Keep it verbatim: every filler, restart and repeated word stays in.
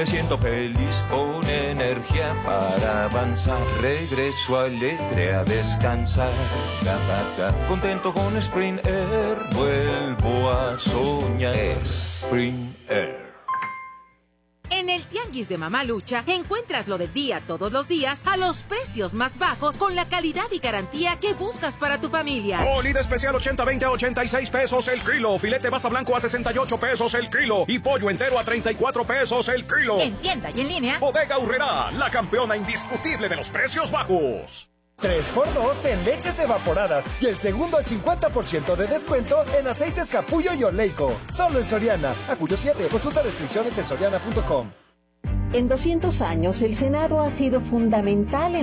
Me siento feliz con energía para avanzar. Regreso alegre a descansar. Da, da, da. Contento con Spring Air. Vuelvo a soñar. Spring Air. En el Tianguis de Mamalucha encuentras lo del día todos los días a los precios más bajos con la calidad y garantía que buscas para tu familia. Molida especial ochenta veinte a ochenta y seis pesos el kilo. Filete basa blanco a sesenta y ocho pesos el kilo. Y pollo entero a treinta y cuatro pesos el kilo. En tienda y en línea. Bodega Aurrerá, la campeona indiscutible de los precios bajos. tres por dos en leches evaporadas y el segundo al cincuenta por ciento de descuento en aceites Capullo y Oleico. Solo en Soriana. A Julio siete. Consulta restricciones en soriana punto com. En doscientos años, el Senado ha sido fundamental en